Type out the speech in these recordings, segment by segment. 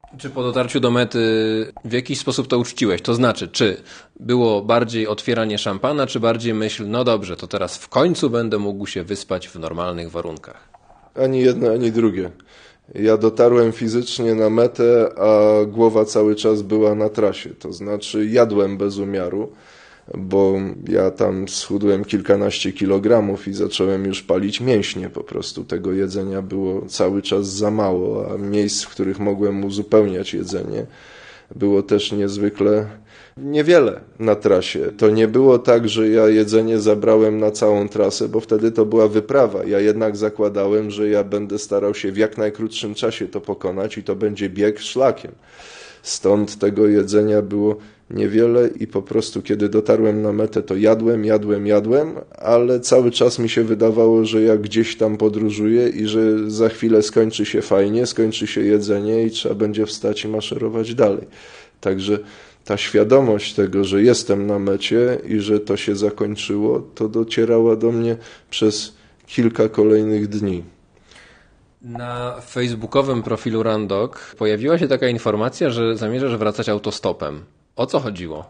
Czy po dotarciu do mety w jakiś sposób to uczciłeś? To znaczy, czy było bardziej otwieranie szampana, czy bardziej myśl, no dobrze, to teraz w końcu będę mógł się wyspać w normalnych warunkach? Ani jedno, ani drugie. Ja dotarłem fizycznie na metę, a głowa cały czas była na trasie. To znaczy jadłem bez umiaru, bo ja tam schudłem kilkanaście kilogramów i zacząłem już palić mięśnie po prostu. Tego jedzenia było cały czas za mało, a miejsc, w których mogłem uzupełniać jedzenie, było też niezwykle niewiele na trasie. To nie było tak, że ja jedzenie zabrałem na całą trasę, bo wtedy to była wyprawa. Ja jednak zakładałem, że ja będę starał się w jak najkrótszym czasie to pokonać i to będzie bieg szlakiem. Stąd tego jedzenia było niewiele i po prostu kiedy dotarłem na metę, to jadłem, ale cały czas mi się wydawało, że ja gdzieś tam podróżuję i że za chwilę skończy się fajnie, skończy się jedzenie i trzeba będzie wstać i maszerować dalej. Także ta świadomość tego, że jestem na mecie i że to się zakończyło, to docierała do mnie przez kilka kolejnych dni. Na facebookowym profilu Randok pojawiła się taka informacja, że zamierzasz wracać autostopem. O co chodziło?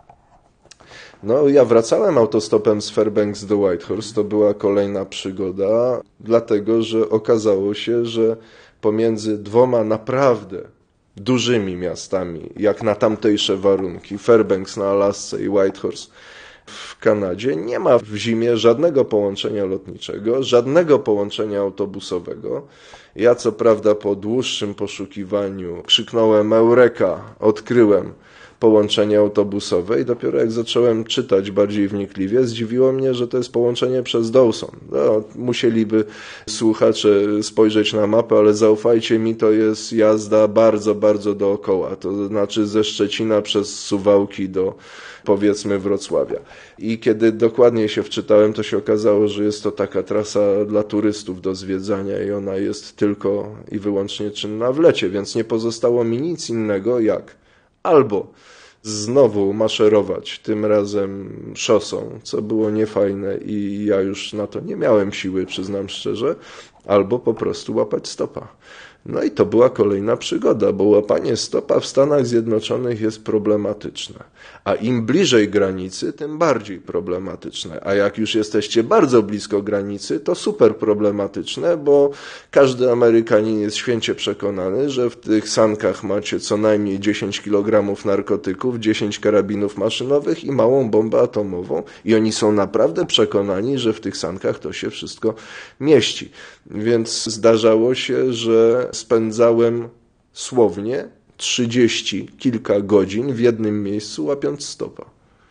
No, ja wracałem autostopem z Fairbanks do Whitehorse. To była kolejna przygoda, dlatego że okazało się, że pomiędzy dwoma naprawdę dużymi miastami, jak na tamtejsze warunki, Fairbanks na Alasce i Whitehorse w Kanadzie, nie ma w zimie żadnego połączenia lotniczego, żadnego połączenia autobusowego. Ja co prawda po dłuższym poszukiwaniu krzyknąłem Eureka, odkryłem połączenie autobusowe i dopiero jak zacząłem czytać bardziej wnikliwie, zdziwiło mnie, że to jest połączenie przez Dawson. No, musieliby słuchacze spojrzeć na mapę, ale zaufajcie mi, to jest jazda bardzo, bardzo dookoła. To znaczy ze Szczecina przez Suwałki do, powiedzmy, Wrocławia. I kiedy dokładniej się wczytałem, to się okazało, że jest to taka trasa dla turystów do zwiedzania i ona jest tylko i wyłącznie czynna w lecie, więc nie pozostało mi nic innego jak albo znowu maszerować, tym razem szosą, co było niefajne i ja już na to nie miałem siły, przyznam szczerze, albo po prostu łapać stopa. No i to była kolejna przygoda, bo łapanie stopa w Stanach Zjednoczonych jest problematyczne. A im bliżej granicy, tym bardziej problematyczne. A jak już jesteście bardzo blisko granicy, to super problematyczne, bo każdy Amerykanin jest święcie przekonany, że w tych sankach macie co najmniej 10 kg narkotyków, 10 karabinów maszynowych i małą bombę atomową. I oni są naprawdę przekonani, że w tych sankach to się wszystko mieści. Więc zdarzało się, że spędzałem słownie 30 kilka godzin w jednym miejscu łapiąc stopa.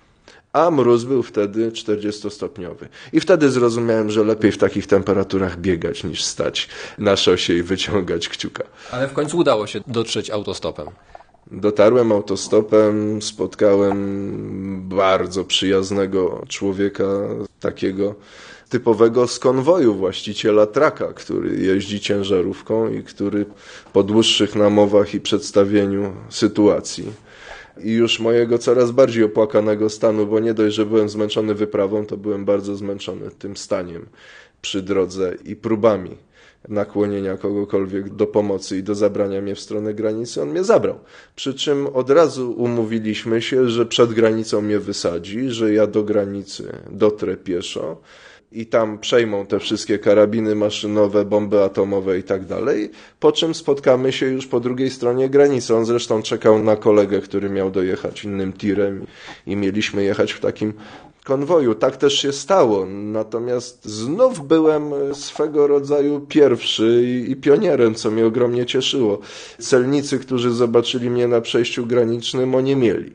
A mróz był wtedy 40-stopniowy. I wtedy zrozumiałem, że lepiej w takich temperaturach biegać niż stać na szosie i wyciągać kciuka. Ale w końcu udało się dotrzeć autostopem. Dotarłem autostopem, spotkałem bardzo przyjaznego człowieka, takiego typowego z konwoju, właściciela traka, który jeździ ciężarówką i który po dłuższych namowach i przedstawieniu sytuacji i już mojego coraz bardziej opłakanego stanu, bo nie dość, że byłem zmęczony wyprawą, to byłem bardzo zmęczony tym staniem przy drodze i próbami nakłonienia kogokolwiek do pomocy i do zabrania mnie w stronę granicy, on mnie zabrał. Przy czym od razu umówiliśmy się, że przed granicą mnie wysadzi, że ja do granicy dotrę pieszo i tam przejmą te wszystkie karabiny maszynowe, bomby atomowe i tak dalej, po czym spotkamy się już po drugiej stronie granicy. On zresztą czekał na kolegę, który miał dojechać innym tirem i mieliśmy jechać w takim konwoju. Tak też się stało, natomiast znów byłem swego rodzaju pierwszy i pionierem, co mnie ogromnie cieszyło. Celnicy, którzy zobaczyli mnie na przejściu granicznym, oniemieli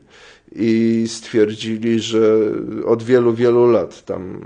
i stwierdzili, że od wielu, wielu lat tam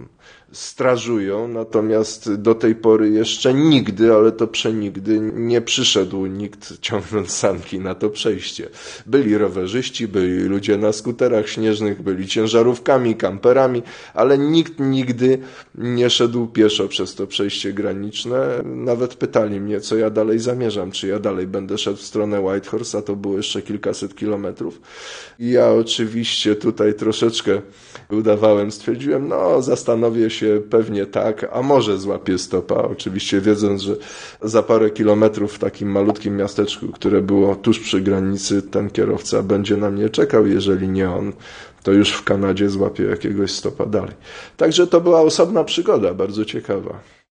strażują, natomiast do tej pory jeszcze nigdy, ale to przenigdy nie przyszedł nikt ciągnąc sanki na to przejście. Byli rowerzyści, byli ludzie na skuterach śnieżnych, byli ciężarówkami, kamperami, ale nikt nigdy nie szedł pieszo przez to przejście graniczne. Nawet pytali mnie, co ja dalej zamierzam, czy ja dalej będę szedł w stronę Whitehorse, a to było jeszcze kilkaset kilometrów. I ja oczywiście tutaj troszeczkę udawałem, stwierdziłem, no zastanowię się się pewnie tak, a może złapie stopa, oczywiście wiedząc, że za parę kilometrów w takim malutkim miasteczku, które było tuż przy granicy, ten kierowca będzie na mnie czekał, jeżeli nie on, to już w Kanadzie złapie jakiegoś stopa dalej. Także to była osobna przygoda, bardzo ciekawa.